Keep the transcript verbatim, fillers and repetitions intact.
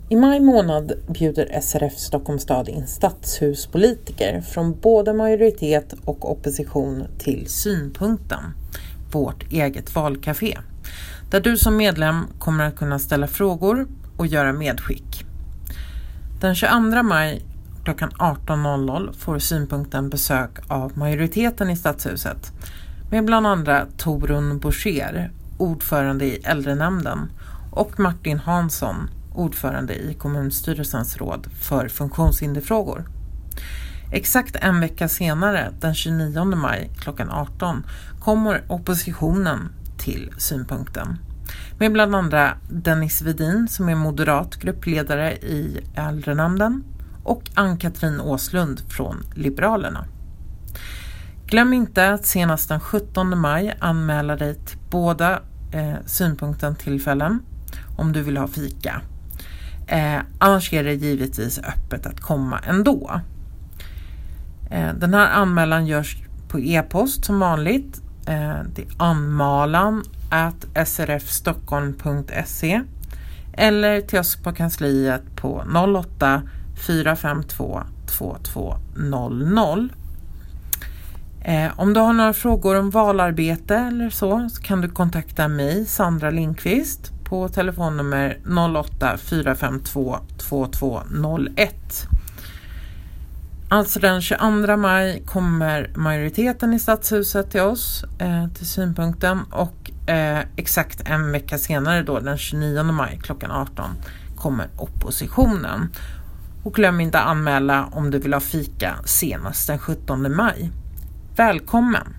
I maj månad bjuder S R F Stockholms stad in stadshuspolitiker från både majoritet och opposition till Synpunkten, vårt eget valcafé, där du som medlem kommer att kunna ställa frågor och göra medskick. Den tjugoandra maj klockan arton noll noll får Synpunkten besök av majoriteten i Stadshuset med bland andra Torun Borsér, ordförande i äldrenämnden, och Martin Hansson, ordförande i kommunstyrelsens råd för funktionshinderfrågor. Exakt en vecka senare, den tjugonionde maj klockan arton, kommer oppositionen till Synpunkten med bland andra Dennis Vedin, som är moderat gruppledare i äldrenämnden, och Ann-Katrin Åslund från Liberalerna. Glöm inte att senast den sjuttonde maj anmäla dig till båda eh, Synpunkten-tillfällen om du vill ha fika. Eh, annars är det givetvis öppet att komma ändå. Eh, den här anmälan görs på e-post som vanligt. Eh, det är anmalan at s r f stockholm punkt se eller till oss på kansliet på noll åtta fyra fem två två två noll noll. Eh, om du har några frågor om valarbete eller så, så kan du kontakta mig, Sandra Lindqvist, på telefonnummer noll åtta fyra fem två två två noll ett. Alltså den tjugoandra maj kommer majoriteten i Stadshuset till oss, eh, till Synpunkten, och eh, exakt en vecka senare då, den tjugonionde maj klockan arton, kommer oppositionen. Och glöm inte anmäla om du vill ha fika senast den sjuttonde maj. Välkommen!